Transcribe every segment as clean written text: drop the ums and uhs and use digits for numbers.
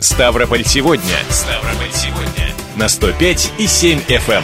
Ставрополь сегодня. На 105,7 FM.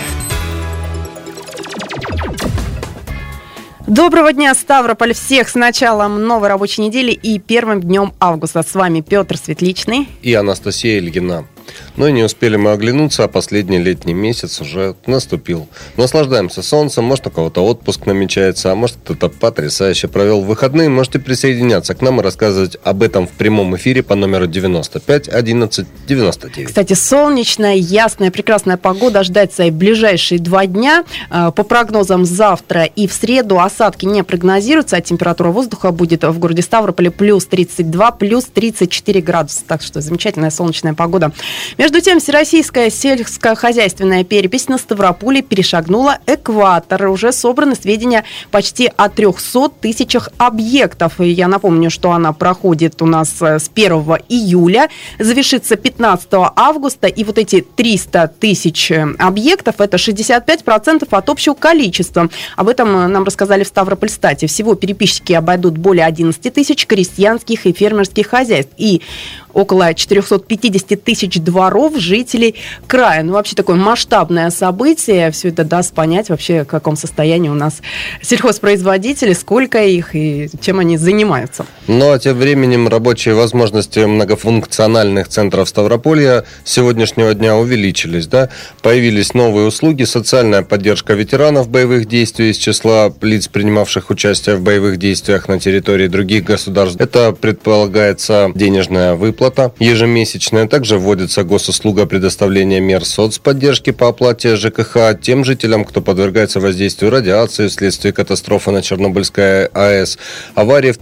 Доброго дня, Ставрополь! Всех с началом новой рабочей недели и первым днем августа. С вами Петр Светличный и Анастасия Ильина. Но и не успели мы оглянуться, а последний летний месяц уже наступил. Наслаждаемся солнцем, может, у кого-то отпуск намечается, а может, кто-то потрясающе провел выходные. Можете присоединяться к нам и рассказывать об этом в прямом эфире по номеру 95 11 99. Кстати, солнечная, ясная, прекрасная погода ожидается и в ближайшие 2 дня. По прогнозам, завтра и в среду осадки не прогнозируются, а температура воздуха будет в городе Ставрополе плюс 32, плюс 34 градуса. Так что замечательная солнечная погода. Между тем, Всероссийская сельскохозяйственная перепись на Ставрополе перешагнула экватор. Уже собраны сведения почти о 300 тысячах объектов. И я напомню, что она проходит у нас с 1 июля, завершится 15 августа. И вот эти 300 тысяч объектов – это 65% от общего количества. Об этом нам рассказали в Ставропольстате. Всего переписчики обойдут более 11 тысяч крестьянских и фермерских хозяйств. И около 450 тысяч дворов жителей края. Ну, вообще такое масштабное событие. Все это даст понять вообще, в каком состоянии у нас сельхозпроизводители, сколько их и чем они занимаются. Ну, а тем временем рабочие возможности многофункциональных центров Ставрополья с сегодняшнего дня увеличились, да? Появились новые услуги, социальная поддержка ветеранов боевых действий из числа лиц, принимавших участие в боевых действиях на территории других государств. Это предполагается денежная выплата ежемесячная. Также вводится госуслуга предоставления мер соцподдержки по оплате ЖКХ тем жителям, кто подвергается воздействию радиации вследствие катастрофы на Чернобыльской АЭС. Авария в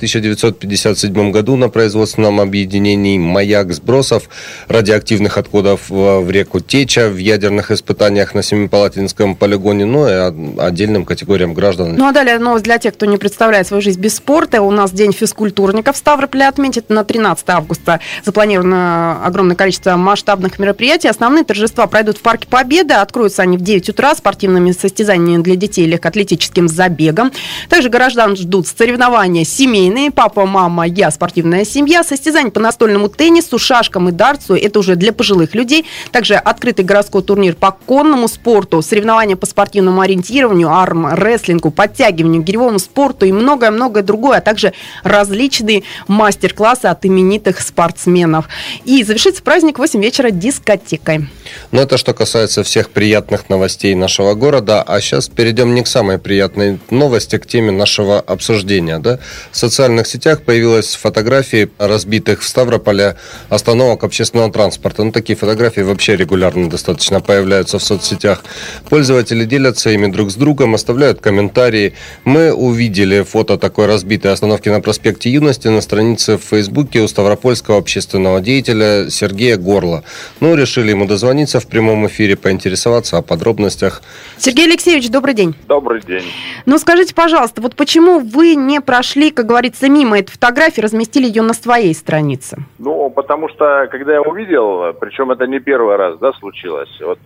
1957 году на производственном объединении «Маяк» сбросов радиоактивных отходов в реку Теча в ядерных испытаниях на Семипалатинском полигоне, ну и отдельным категориям граждан. Ну а далее новость для тех, кто не представляет свою жизнь без спорта. У нас День физкультурников в Ставрополе отметит на 13 августа. Запланировано огромное количество масштабных мероприятий. Основные торжества пройдут в Парке Победы. Откроются они в 9 утра спортивными состязаниями для детей и легкоатлетическим забегом. Также горожан ждут соревнования семейные. Папа, мама, я, спортивная семья. Состязания по настольному теннису, шашкам и дартсу. Это уже для пожилых людей. Также открытый городской турнир по конному спорту. Соревнования по спортивному ориентированию, армрестлингу, подтягиванию, гиревому спорту и многое-многое другое. А также различные мастер-классы от именитых спортсменов. И завершится праздник в 8 вечера дискотекой. Но это что касается всех приятных новостей нашего города. А сейчас перейдем не к самой приятной новости, к теме нашего обсуждения. Да? В социальных сетях появилась фотографии разбитых в Ставрополе остановок общественного транспорта. Ну, такие фотографии вообще регулярно достаточно появляются в соцсетях. Пользователи делятся ими друг с другом, оставляют комментарии. Мы увидели фото такой разбитой остановки на проспекте Юности на странице в Фейсбуке у ставропольского общественного деятеля Сергея Горла. Ну, решили ему дозвониться в прямом эфире, поинтересоваться о подробностях. Сергей Алексеевич, добрый день. Добрый день. Ну, скажите, пожалуйста, вот почему вы не прошли, как говорится, мимо этой фотографии, разместили ее на своей странице? Ну, потому что, когда я увидел, причем это не первый раз, да, случилось, вот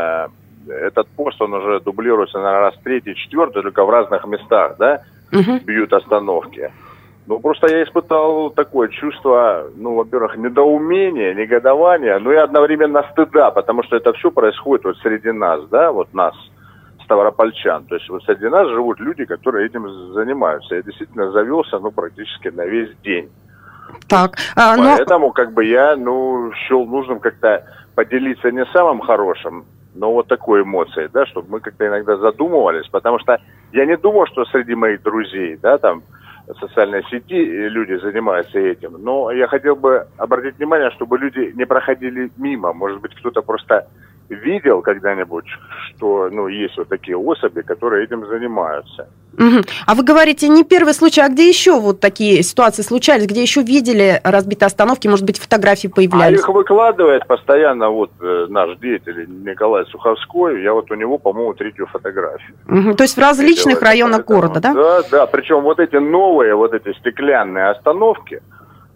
этот пост, он уже дублируется, наверное, раз 3-4, только в разных местах, да, бьют остановки. Ну, просто я испытал такое чувство, ну, во-первых, недоумения, негодования, ну и одновременно стыда, потому что это все происходит вот среди нас, да, вот нас, ставропольчан. То есть вот среди нас живут люди, которые этим занимаются. Я действительно завелся, ну, практически на весь день. Так, поэтому, как бы, я, счел нужным как-то поделиться не самым хорошим, но вот такой эмоцией, да, чтобы мы как-то иногда задумывались, потому что я не думал, что среди моих друзей, да, там, в социальной сети люди занимаются этим, но я хотел бы обратить внимание, чтобы люди не проходили мимо. Может быть, кто-то просто видел когда-нибудь, что, есть вот такие особи, которые этим занимаются. А вы говорите, не первый случай, а где еще вот такие ситуации случались, где еще видели разбитые остановки, может быть, фотографии появлялись? А их выкладывает постоянно вот наш деятель Николай Суховской, я вот у него, по-моему, 3-ю фотографию. То есть в различных районах города, да? Да, причем вот эти новые, вот эти стеклянные остановки,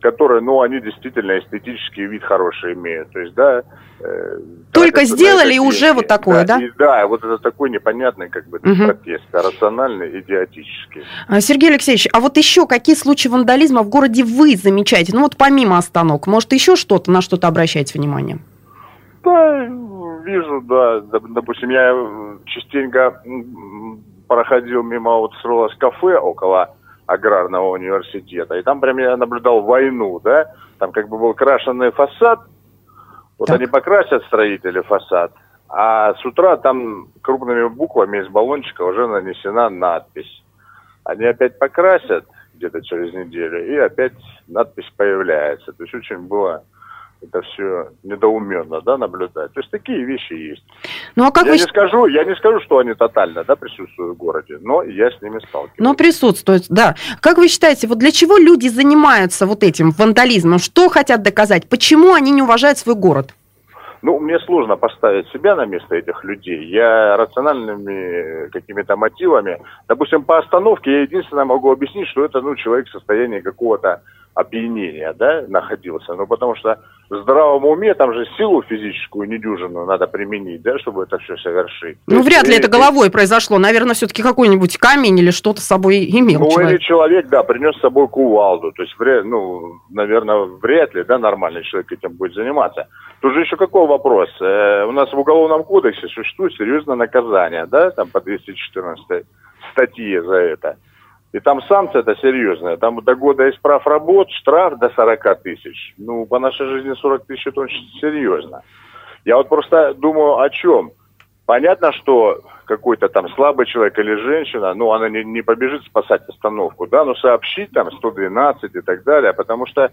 которые, они действительно эстетический вид хороший имеют. То есть, да... Только сделали, и уже вот такое, да? Да, вот это такой непонятный протест, рациональный, идиотический. Сергей Алексеевич, а вот еще какие случаи вандализма в городе вы замечаете? Помимо остановок, может, еще что-то, на что-то обращаете внимание? Да, вижу, да. Допустим, я частенько проходил мимо кафе около аграрного университета, и там прям я наблюдал войну, да, там был крашеный фасад, так. Они покрасят, строители, фасад, а с утра там крупными буквами из баллончика уже нанесена надпись. Они опять покрасят где-то через неделю, и опять надпись появляется. То есть очень было это все недоуменно, да, наблюдать. То есть такие вещи есть. Ну, а как я не скажу, что они тотально, да, присутствуют в городе, но я с ними сталкиваюсь. Но присутствуют, да. Как вы считаете, вот для чего люди занимаются вот этим вандализмом? Что хотят доказать? Почему они не уважают свой город? Мне сложно поставить себя на место этих людей. Я рациональными какими-то мотивами, допустим, по остановке я единственное могу объяснить, что это, человек в состоянии какого-то опьянения, да, находился. Потому что в здравом уме там же силу физическую недюжинную надо применить, да, чтобы это все совершить. Вряд ли это головой произошло. Наверное, все-таки какой-нибудь камень или что-то с собой имел человек. Или человек, да, принес с собой кувалду. То есть, наверное, вряд ли, да, нормальный человек этим будет заниматься. Тут же еще какой вопрос? У нас в Уголовном кодексе существует серьезное наказание, да, там по 214 статье за это. И там санкция-то серьезная. Там до года исправ работ, штраф до 40 тысяч. По нашей жизни 40 тысяч это очень серьезно. Я просто думаю о чем. Понятно, что какой-то там слабый человек или женщина, она не побежит спасать остановку, да, но сообщить там 112 и так далее, потому что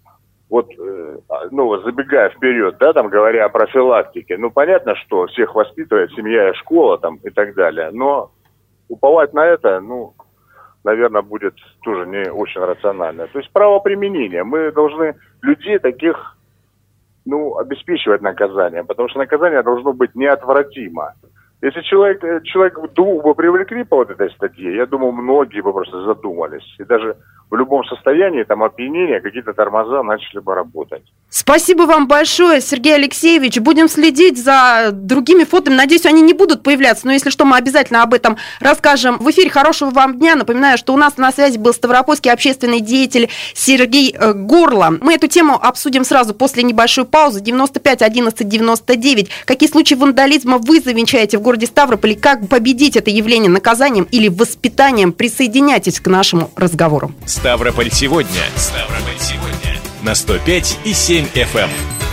забегая вперед, да, там говоря о профилактике, понятно, что всех воспитывает семья и школа там и так далее, но уповать на это, наверное, будет тоже не очень рационально. То есть правоприменение. Мы должны людей таких, обеспечивать наказание, потому что наказание должно быть неотвратимо. Если человек двух бы привлекли по этой статье, я думаю, многие бы просто задумались. И даже в любом состоянии, там, опьянения, какие-то тормоза начали бы работать. Спасибо вам большое, Сергей Алексеевич. Будем следить за другими фотами. Надеюсь, они не будут появляться, но если что, мы обязательно об этом расскажем в эфире. Хорошего вам дня. Напоминаю, что у нас на связи был ставропольский общественный деятель Сергей Горло. Мы эту тему обсудим сразу после небольшой паузы. 95 11 99. Какие случаи вандализма вы замечаете в городе Ставрополе? Как победить это явление наказанием или воспитанием? Присоединяйтесь к нашему разговору. Ставрополь сегодня. Ставрополь сегодня. На 105,7 FM.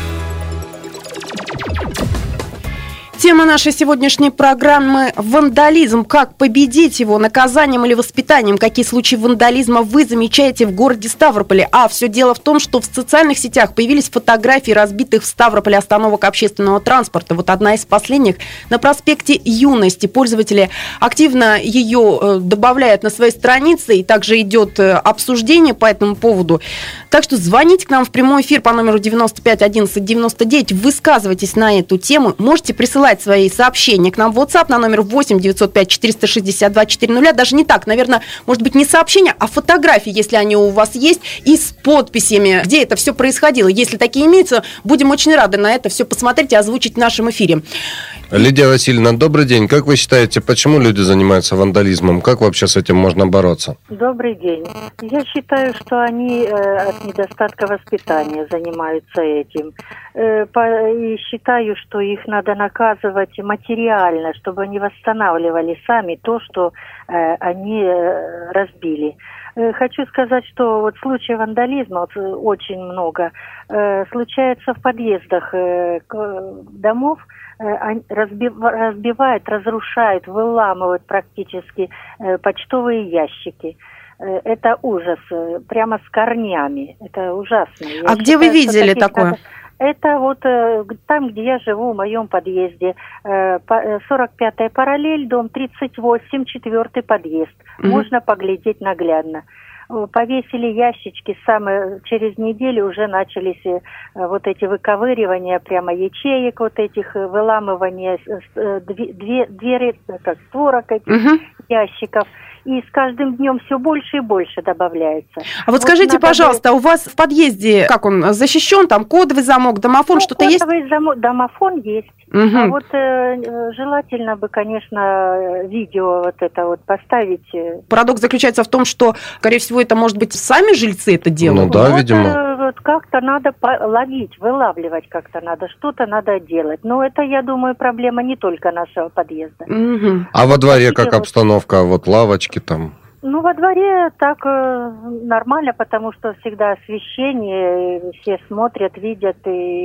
Тема нашей сегодняшней программы – вандализм. Как победить его? Наказанием или воспитанием? Какие случаи вандализма вы замечаете в городе Ставрополе? А все дело в том, что в социальных сетях появились фотографии разбитых в Ставрополе остановок общественного транспорта. Вот одна из последних на проспекте Юности. Пользователи активно ее добавляют на свои страницы, и также идет обсуждение по этому поводу. Так что звоните к нам в прямой эфир по номеру 95 11 99, высказывайтесь на эту тему. Можете присылать свои сообщения к нам в WhatsApp на номер 8 905 462 400. Даже не так, наверное, может быть, не сообщения, а фотографии, если они у вас есть, и с подписями, где это все происходило. Если такие имеются, будем очень рады на это все посмотреть и озвучить в нашем эфире. Лидия Васильевна, добрый день. Как вы считаете, почему люди занимаются вандализмом? Как вообще с этим можно бороться? Добрый день. Я считаю, что они от недостатка воспитания занимаются этим. И считаю, что их надо наказывать материально, чтобы они восстанавливали сами то, что они разбили. Хочу сказать, что вот случаев вандализма очень много. Случается в подъездах домов, разбивают, разрушают, выламывают практически почтовые ящики. Это ужас, прямо с корнями. Это ужасно. А где вы видели такое? Это вот там, где я живу, в моем подъезде. 45-я параллель, дом 38, 4-й подъезд. Можно поглядеть наглядно. Повесили ящички, через неделю уже начались вот эти выковыривания прямо ячеек, вот этих выламывания двери, створок этих ящиков. и с каждым днем все больше и больше добавляется. А вот скажите, пожалуйста, у вас в подъезде, как он защищен, там кодовый замок, домофон, что-то есть? Кодовый домофон есть. Угу. А вот желательно бы, конечно, видео вот это вот поставить. Парадокс заключается в том, что, скорее всего, это, может быть, сами жильцы это делают? Ну да, видимо. Вот как-то надо ловить, вылавливать как-то надо, что-то надо делать. Но это, я думаю, проблема не только нашего подъезда. Угу. А во дворе как обстановка? Вот лавочки там? Ну, во дворе так нормально, потому что всегда освещение, все смотрят, видят,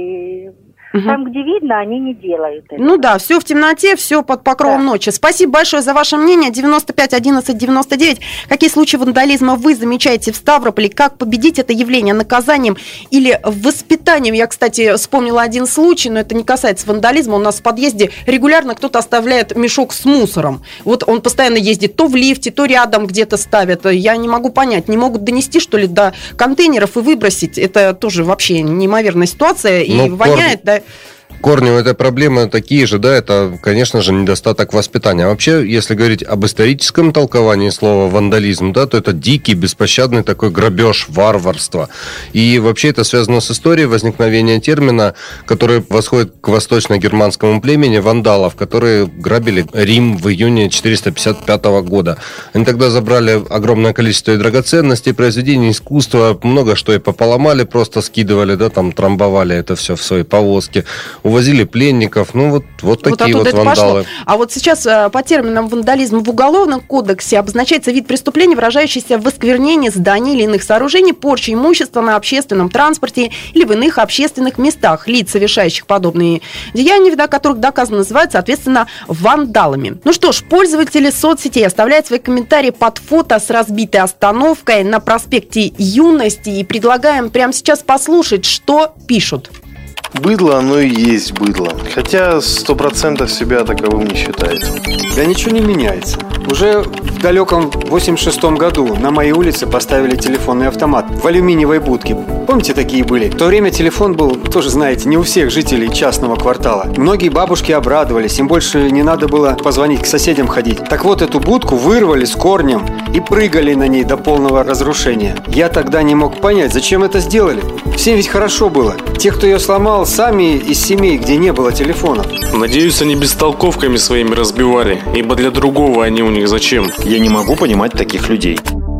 и там, где видно, они не делают это. Ну да, все в темноте, все под покровом ночи. Спасибо большое за ваше мнение. 95 11 99. Какие случаи вандализма вы замечаете в Ставрополе? Как победить это явление наказанием или воспитанием? Я, кстати, вспомнила один случай, но это не касается вандализма. У нас в подъезде регулярно кто-то оставляет мешок с мусором. Вот он постоянно ездит то в лифте, то рядом где-то ставят. Я не могу понять, не могут донести, что ли, до контейнеров и выбросить. Это тоже вообще неимоверная ситуация и воняет, да. Корни у этой проблемы такие же, да, это, конечно же, недостаток воспитания. А вообще, если говорить об историческом толковании слова вандализм, да, то это дикий, беспощадный такой грабеж, варварство. И вообще это связано с историей возникновения термина, который восходит к восточно-германскому племени вандалов, которые грабили Рим в июне 455 года. Они тогда забрали огромное количество и драгоценностей, произведений искусства, много что и пополомали, просто скидывали, да, там трамбовали это все в свои повозки, увозили пленников, ну вот такие вот вандалы. Пошло. А вот сейчас по терминам вандализм в Уголовном кодексе обозначается вид преступления, выражающийся в осквернении зданий или иных сооружений, порче имущества на общественном транспорте или в иных общественных местах. Лиц, совершающих подобные деяния, вида которых доказано, называют, соответственно, вандалами. Ну что ж, пользователи соцсетей оставляют свои комментарии под фото с разбитой остановкой на проспекте Юности и предлагаем прямо сейчас послушать, что пишут. Быдло, оно и есть быдло. Хотя 100% себя таковым не считает. Да ничего не меняется. Уже в далеком 86-м году на моей улице поставили телефонный автомат в алюминиевой будке. Помните, такие были? В то время телефон был, тоже знаете, не у всех жителей частного квартала. Многие бабушки обрадовались, им больше не надо было позвонить к соседям ходить. Так вот, эту будку вырвали с корнем и прыгали на ней до полного разрушения. Я тогда не мог понять, зачем это сделали. Всем ведь хорошо было. Те, кто ее сломал, сами из семей, где не было телефонов. Надеюсь, они бестолковками своими разбивали, ибо для другого они у них зачем? Я не могу понимать таких людей.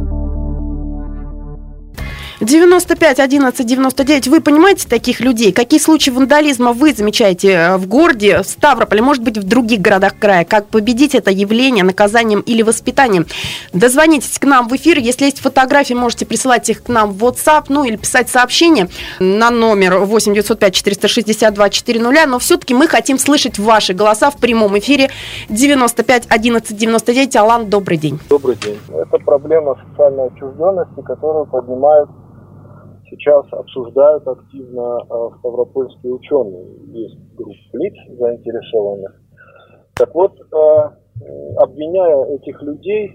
95 11 99. Вы понимаете таких людей? Какие случаи вандализма вы замечаете в городе, в Ставрополе, может быть, в других городах края? Как победить это явление наказанием или воспитанием? Дозвонитесь к нам в эфир. Если есть фотографии, можете присылать их к нам в WhatsApp, ну или писать сообщение на номер 8 905 462 400. Но все-таки мы хотим слышать ваши голоса в прямом эфире. 95 11 99. Алан, добрый день. Добрый день. Это проблема социальной отчужденности, которую поднимают сейчас, обсуждают активно ставропольские ученые. Есть группа лиц заинтересованных. Так вот, обвиняя этих людей,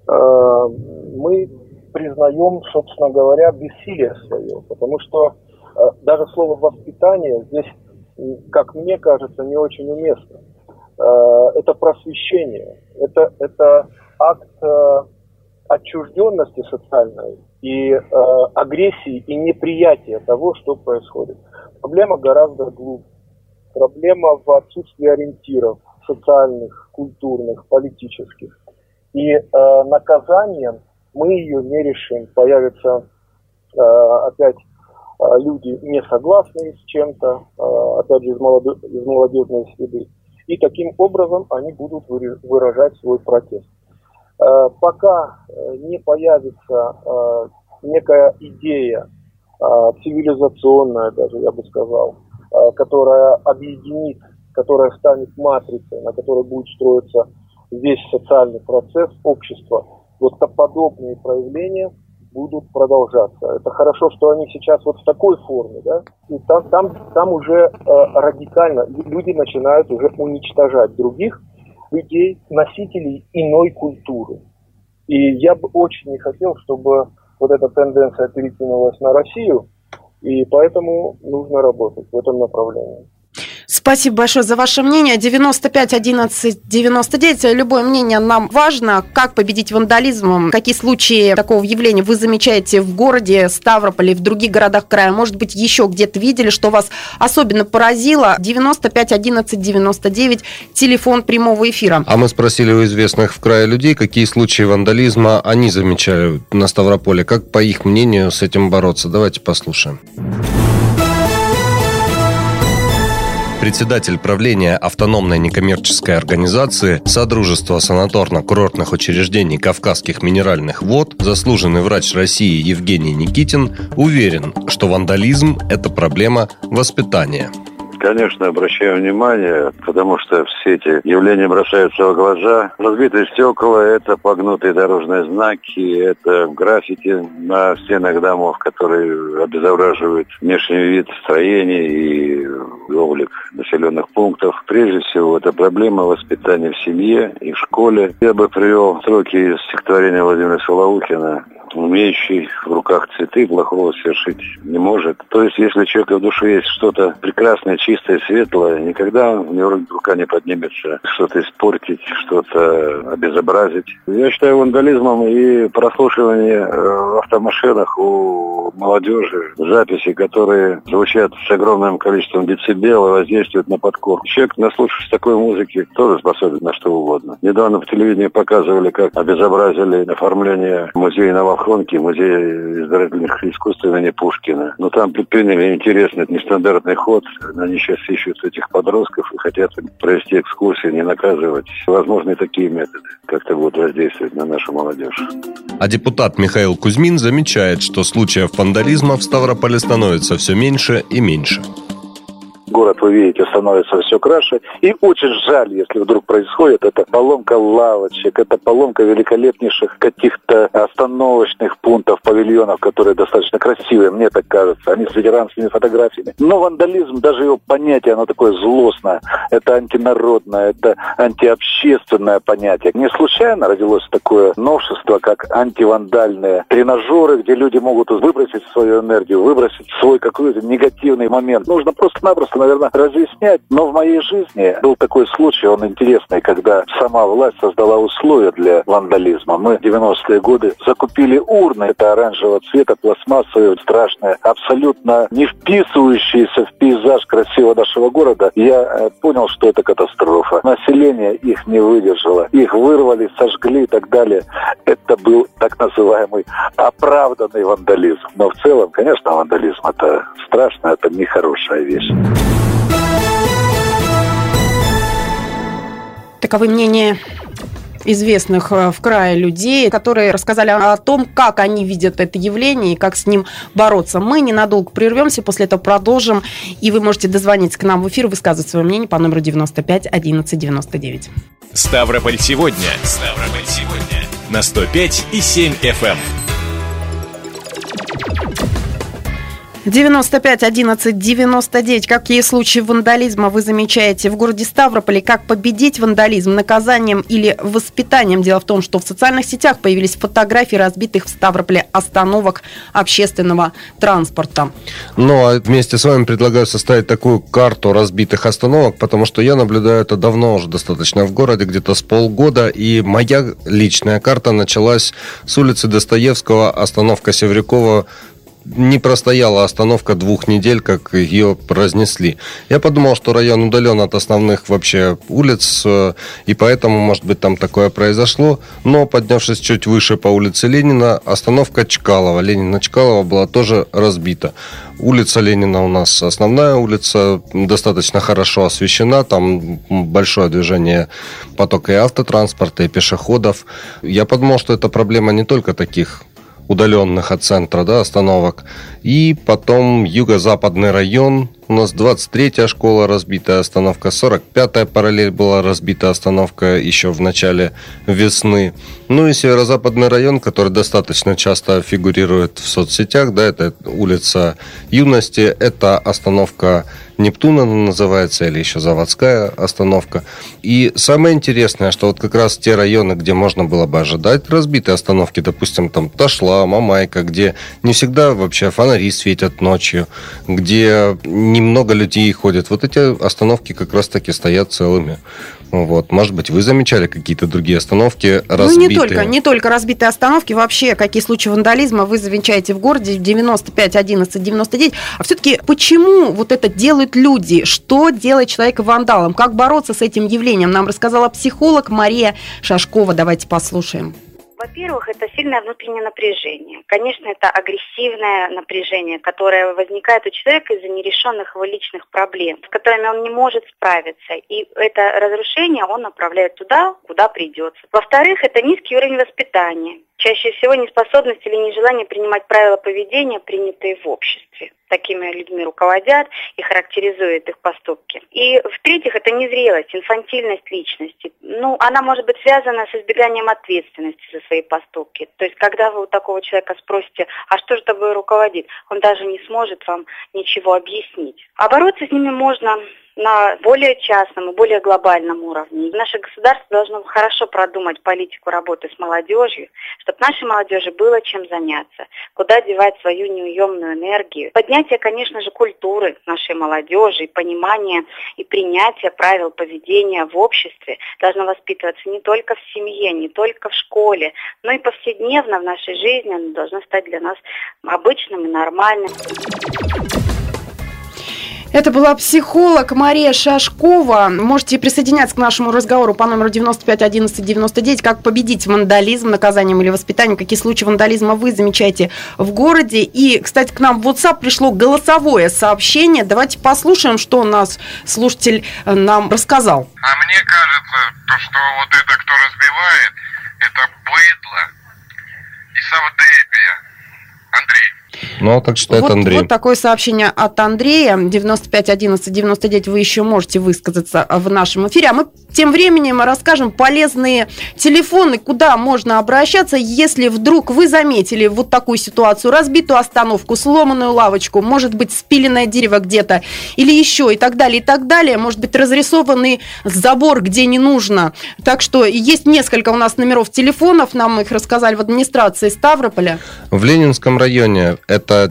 мы признаем, собственно говоря, бессилие свое. Потому что даже слово «воспитание» здесь, как мне кажется, не очень уместно. Это просвещение, это акт отчужденности социальной и агрессии и неприятия того, что происходит. Проблема гораздо глубже. Проблема в отсутствии ориентиров социальных, культурных, политических. И наказанием мы ее не решим. Появятся опять люди, не согласные с чем-то, опять же из молодежной среды. И таким образом они будут выражать свой протест. Пока не появится некая идея, цивилизационная даже, я бы сказал, которая объединит, которая станет матрицей, на которой будет строиться весь социальный процесс общества, вот подобные проявления будут продолжаться. Это хорошо, что они сейчас вот в такой форме, да, и там уже радикально люди начинают уже уничтожать других людей, носителей иной культуры. И я бы очень не хотел, чтобы вот эта тенденция перекинулась на Россию, и поэтому нужно работать в этом направлении. Спасибо большое за ваше мнение. 95 11 99. Любое мнение нам важно. Как победить вандализм? Какие случаи такого явления вы замечаете в городе Ставрополе, в других городах края? Может быть, еще где-то видели, что вас особенно поразило? 95 11 99. Телефон прямого эфира. А мы спросили у известных в крае людей, какие случаи вандализма они замечают на Ставрополе. Как, по их мнению, с этим бороться? Давайте послушаем. Председатель правления автономной некоммерческой организации Содружества санаторно-курортных учреждений Кавказских минеральных вод, заслуженный врач России Евгений Никитин, уверен, что вандализм – это проблема воспитания. Конечно, обращаю внимание, потому что все эти явления бросаются в глаза. Разбитые стекла, это погнутые дорожные знаки, это граффити на стенах домов, которые обезображивают внешний вид строений и облик населенных пунктов. Прежде всего, это проблема воспитания в семье и в школе. Я бы привел строки из стихотворения Владимира Солоухина: «Умеющий в руках цветы плохого совершить не может». То есть, если у человека в душе есть что-то прекрасное, чистое, светлое, никогда у него рука не поднимется что-то испортить, что-то обезобразить. Я считаю вандализмом и прослушивание в автомашинах у молодежи записи, которые звучат с огромным количеством децибел и воздействуют на подкорку. Человек, наслушавшись такой музыки, тоже способен на что угодно. Недавно по телевидению показывали, как обезобразили оформление музея Новохронки, музея изобразительных искусств имени Пушкина. Но там предприняли интересный, нестандартный ход. Они сейчас ищут этих подростков и хотят провести экскурсии, не наказывать. Возможно, и такие методы как-то будут воздействовать на нашу молодежь. А депутат Михаил Кузьмин замечает, что случаев вандализма в Ставрополе становится все меньше и меньше. Город, вы видите, становится все краше. И очень жаль, если вдруг происходит, это поломка лавочек, это поломка великолепнейших каких-то остановочных пунктов, павильонов, которые достаточно красивые, мне так кажется. Они с ветеранскими фотографиями. Но вандализм, даже его понятие, оно такое злостное. Это антинародное, это антиобщественное понятие. Не случайно родилось такое новшество, как антивандальные тренажеры, где люди могут выбросить свою энергию, выбросить свой какой-то негативный момент. Нужно просто-напросто, наверное, разъяснять. Но в моей жизни был такой случай, он интересный, когда сама власть создала условия для вандализма. Мы в 90-е годы закупили урны, это оранжевого цвета, пластмассовые, страшные, абсолютно не вписывающиеся в пейзаж красивого нашего города. Я понял, что это катастрофа. Население их не выдержало. Их вырвали, сожгли и так далее. Это был так называемый оправданный вандализм. Но в целом, конечно, вандализм это страшно, это нехорошая вещь. Таковы мнения известных в крае людей, которые рассказали о том, как они видят это явление и как с ним бороться. Мы ненадолго прервемся, после этого продолжим, и вы можете дозвониться к нам в эфир и высказывать свое мнение по номеру 95 11 99. Ставрополь сегодня. Ставрополь сегодня. На 105,7 FM. 95 11 99. Какие случаи вандализма вы замечаете в городе Ставрополе? Как победить вандализм? Наказанием или воспитанием? Дело в том, что в социальных сетях появились фотографии разбитых в Ставрополе остановок общественного транспорта. Ну, а вместе с вами предлагаю составить такую карту разбитых остановок, потому что я наблюдаю это давно уже достаточно в городе, где-то с полгода, и моя личная карта началась с улицы Достоевского, остановка Севрюкова. Не простояла остановка 2 недель, как ее разнесли. Я подумал, что район удален от основных вообще улиц, и поэтому, может быть, там такое произошло. Но, поднявшись чуть выше по улице Ленина, остановка Чкалова, Ленина-Чкалова была тоже разбита. Улица Ленина у нас основная улица, достаточно хорошо освещена, там большое движение потока и автотранспорта, и пешеходов. Я подумал, что это проблема не только таких удаленных от центра, да, остановок. И потом юго-западный район. У нас 23-я школа, разбитая остановка. 45-я параллель была разбита остановка еще в начале весны. Ну и северо-западный район, который достаточно часто фигурирует в соцсетях, да, это улица Юности. Это остановка Нептуна называется, или еще заводская остановка. И самое интересное, что вот как раз те районы, где можно было бы ожидать разбитые остановки, допустим, там Ташла, Мамайка, где не всегда вообще фонари светят ночью, где немного людей ходят, вот эти остановки как раз-таки стоят целыми. Вот. Может быть, вы замечали какие-то другие остановки разбитые? Не только разбитые остановки. Вообще, какие случаи вандализма вы замечаете в городе 95 11 99? А все-таки почему вот это делают люди? Что делает человека вандалом? Как бороться с этим явлением? Нам рассказала психолог Мария Шашкова. Давайте послушаем. Во-первых, это сильное внутреннее напряжение. Конечно, это агрессивное напряжение, которое возникает у человека из-за нерешенных его личных проблем, с которыми он не может справиться. И это разрушение он направляет туда, куда придется. Во-вторых, это низкий уровень воспитания. Чаще всего неспособность или нежелание принимать правила поведения, принятые в обществе. Такими людьми руководят и характеризуют их поступки. И в-третьих, это незрелость, инфантильность личности. Она может быть связана с избеганием ответственности за свои поступки. То есть, когда вы у такого человека спросите, а что же тобой руководит, он даже не сможет вам ничего объяснить. А бороться с ними можно на более частном и более глобальном уровне. Наше государство должно хорошо продумать политику работы с молодежью, чтобы нашей молодежи было чем заняться, куда девать свою неуемную энергию. Поднятие, конечно же, культуры нашей молодежи, и понимание и принятие правил поведения в обществе должно воспитываться не только в семье, не только в школе, но и повседневно в нашей жизни. Оно должно стать для нас обычным и нормальным. Это была психолог Мария Шашкова. Можете присоединяться к нашему разговору по номеру 95 11 99. Как победить вандализм наказанием или воспитанием? Какие случаи вандализма вы замечаете в городе? И, кстати, к нам в WhatsApp пришло голосовое сообщение. Давайте послушаем, что у нас слушатель нам рассказал. А мне кажется, что вот это, кто разбивает, это быдло и совдепия. Андрей. Так что это Андрей. Вот такое сообщение от Андрея. 95 11 99. Вы еще можете высказаться в нашем эфире. А мы тем временем расскажем полезные телефоны, куда можно обращаться, если вдруг вы заметили вот такую ситуацию. Разбитую остановку, сломанную лавочку, может быть, спиленное дерево где-то или еще и так далее, и так далее. Может быть, разрисованный забор, где не нужно. Так что есть несколько у нас номеров телефонов. Нам их рассказали в администрации Ставрополя. В Ленинском районе это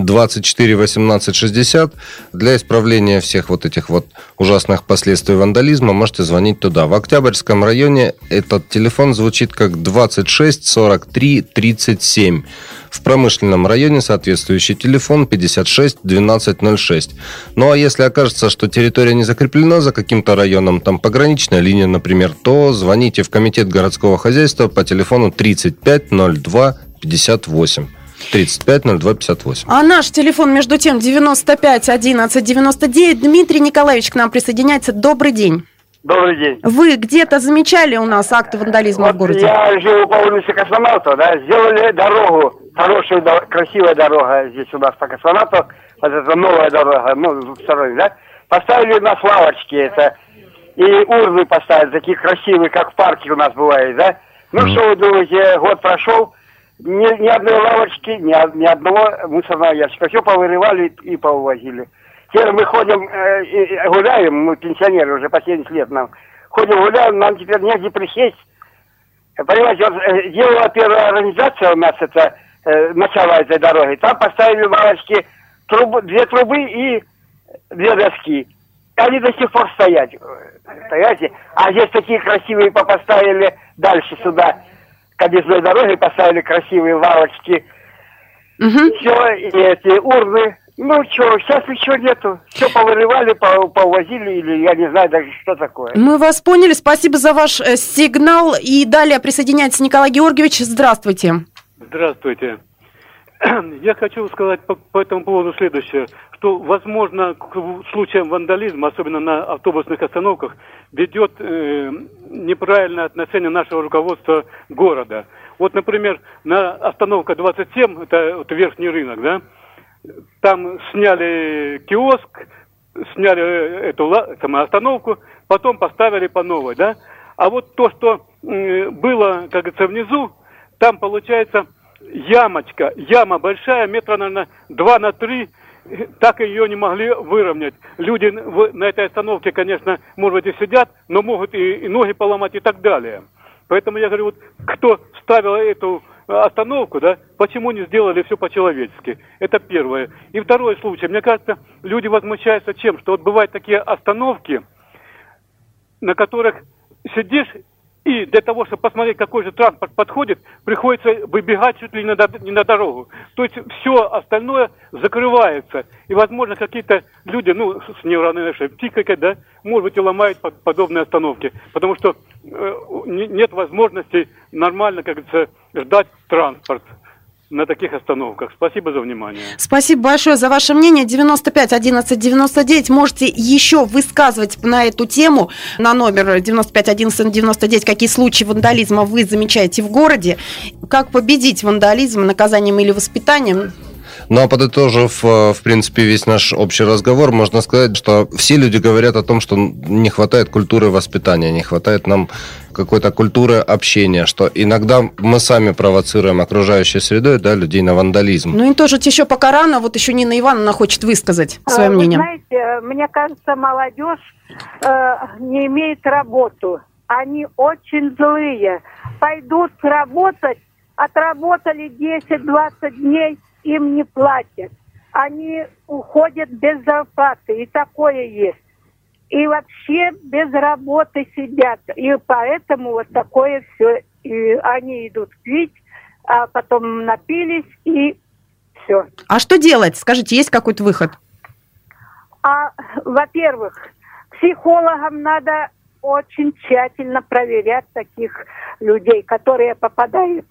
24 18 60. Для исправления всех вот этих вот ужасных последствий вандализма можете звонить туда. В Октябрьском районе этот телефон звучит как 26 43 37. В Промышленном районе соответствующий телефон 56 12 06. Ну а если окажется, что территория не закреплена за каким-то районом, там пограничная линия, например, то звоните в комитет городского хозяйства по телефону 35 02 58. 35 02 58. А наш телефон, между тем, 95 11 99. Дмитрий Николаевич к нам присоединяется. Добрый день. Добрый день. Вы где-то замечали у нас акты вандализма в городе? Я живу по улице Космонавтов, сделали дорогу, хорошую, красивая дорога здесь у нас по Космонавту, вот это новая дорога, двухсторонняя, поставили у нас лавочки, и урны поставили, такие красивые, как в парке у нас бывает, что вы думаете, год прошел, ни одной лавочки, ни одного мусорного ящика. Все повырывали и повывозили. Теперь мы ходим, гуляем, мы пенсионеры уже по 70 лет нам. Ходим, гуляем, нам теперь негде присесть. Понимаете, вот делала первая организация у нас, это начало этой дороги. Там поставили лавочки, две трубы и две доски. Они до сих пор стоят. Понимаете? А здесь такие красивые поставили дальше сюда. К объездной дороге поставили красивые лавочки. Все, и эти урны. Сейчас ничего нету. Все повырывали, повозили, или я не знаю даже, что такое. Мы вас поняли. Спасибо за ваш сигнал. И далее присоединяется Николай Георгиевич. Здравствуйте. Здравствуйте. Я хочу сказать по этому поводу следующее, что, возможно, к случаям вандализма, особенно на автобусных остановках, ведет неправильное отношение нашего руководства города. Вот, например, на остановка 27, это верхний рынок, там сняли киоск, сняли эту остановку, потом поставили по новой, А вот то, что было, как говорится, внизу, там получается... яма большая, метра, наверное, 2 на 3, так ее не могли выровнять. Люди на этой остановке, конечно, может быть, и сидят, но могут и ноги поломать и так далее. Поэтому я говорю, вот кто ставил эту остановку, да, почему не сделали все по-человечески? Это первое. И второй случай. Мне кажется, люди возмущаются чем? Что вот бывают такие остановки, на которых сидишь, и для того, чтобы посмотреть, какой же транспорт подходит, приходится выбегать чуть ли не на дорогу. То есть все остальное закрывается. И, возможно, какие-то люди, с нейронной психикой, да, может быть, и ломают подобные остановки. Потому что нет возможности нормально, как говорится, ждать транспорт на таких остановках. Спасибо за внимание. Спасибо большое за ваше мнение. 95 11 99. Можете еще высказывать на эту тему на номер 95 11 99, какие случаи вандализма вы замечаете в городе. Как победить вандализм наказанием или воспитанием? Ну, а подытожив, в принципе, весь наш общий разговор, можно сказать, что все люди говорят о том, что не хватает культуры воспитания, не хватает нам какой-то культуры общения, что иногда мы сами провоцируем окружающей средой, да, людей на вандализм. Ну, и тоже еще пока рано, вот еще Нина Ивановна хочет высказать свое мнение. Вы знаете, мне кажется, молодежь не имеет работу. Они очень злые. Пойдут работать, отработали 10-20 дней, им не платят. Они уходят без зарплаты, и такое есть. И вообще без работы сидят. И поэтому вот такое все. И они идут пить, а потом напились, и все. А что делать? Скажите, есть какой-то выход? Во-первых, психологам надо очень тщательно проверять таких людей, которые попадают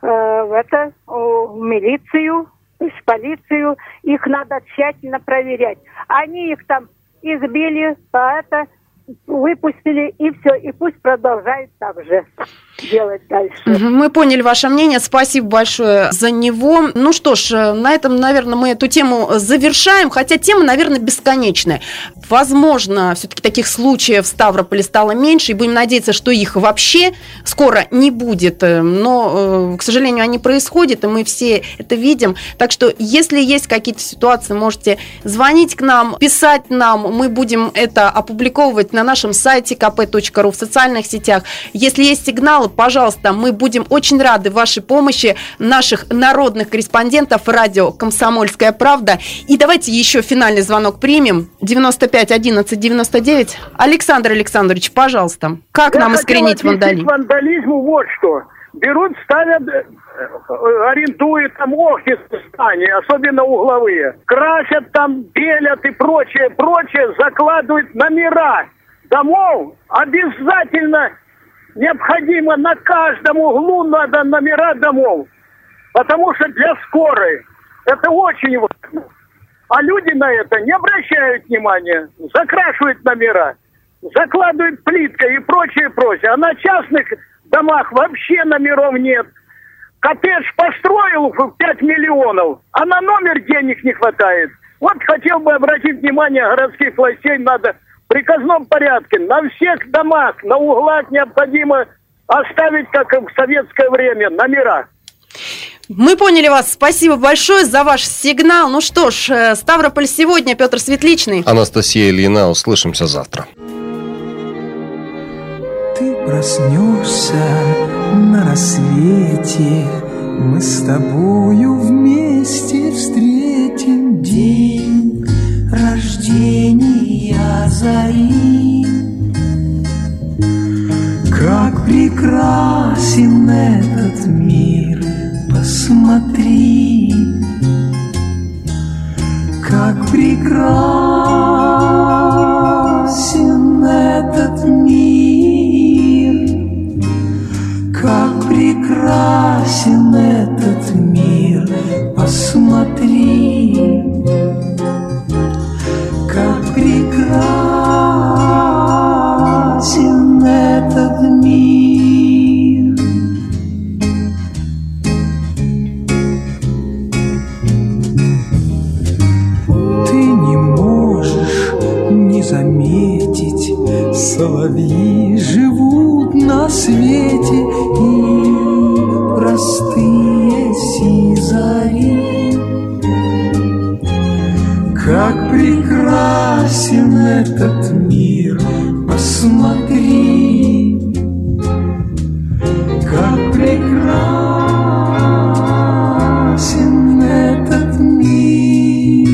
в милицию, в полицию. Их надо тщательно проверять. Они их там избили, выпустили, и все. И пусть продолжают так же делать дальше. Мы поняли ваше мнение. Спасибо большое за него. Ну что ж, на этом, наверное, мы эту тему завершаем. Хотя тема, наверное, бесконечная. Возможно, все-таки таких случаев в Ставрополе стало меньше. И будем надеяться, что их вообще скоро не будет. Но, к сожалению, они происходят, и мы все это видим. Так что, если есть какие-то ситуации, можете звонить к нам, писать нам. Мы будем это опубликовывать на нашем сайте kp.ru, в социальных сетях. Если есть сигналы, пожалуйста, мы будем очень рады вашей помощи, наших народных корреспондентов радио «Комсомольская правда». И давайте еще финальный звонок примем. 95 11 99. Александр Александрович, пожалуйста, как нам искоренить вандализм? Вандализму вот что. Берут, ставят, арендуют там офисы в здания, особенно угловые. Красят там, белят и прочее, закладывают номера домов. Обязательно необходимо на каждом углу надо номера домов. Потому что для скорой это очень важно. А люди на это не обращают внимания. Закрашивают номера, закладывают плиткой и прочее. А на частных домах вообще номеров нет. Коттедж построил в 5 миллионов, а на номер денег не хватает. Вот хотел бы обратить внимание городских властей, надо в приказном порядке на всех домах, на углах необходимо оставить, как в советское время, номера. Мы поняли вас. Спасибо большое за ваш сигнал. Ну что ж, Ставрополь сегодня, Петр Светличный. Анастасия Ильина. Услышимся завтра. Ты проснешься на рассвете, мы с тобою вместе встретим день рождения зари. Как прекрасен этот мир, посмотри, как прекрасен этот мир, как прекрасен этот мир, посмотри, как прекрасен этот мир. Ты не можешь не заметить, соловьи живут на свете, и простые сизари прекрасен этот мир, посмотри, как прекрасен этот мир.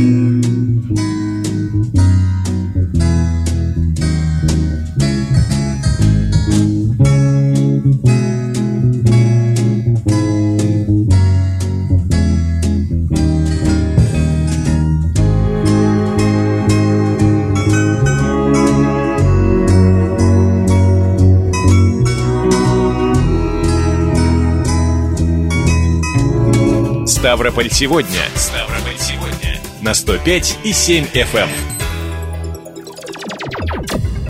Ставрополь сегодня. На 105,7 FM.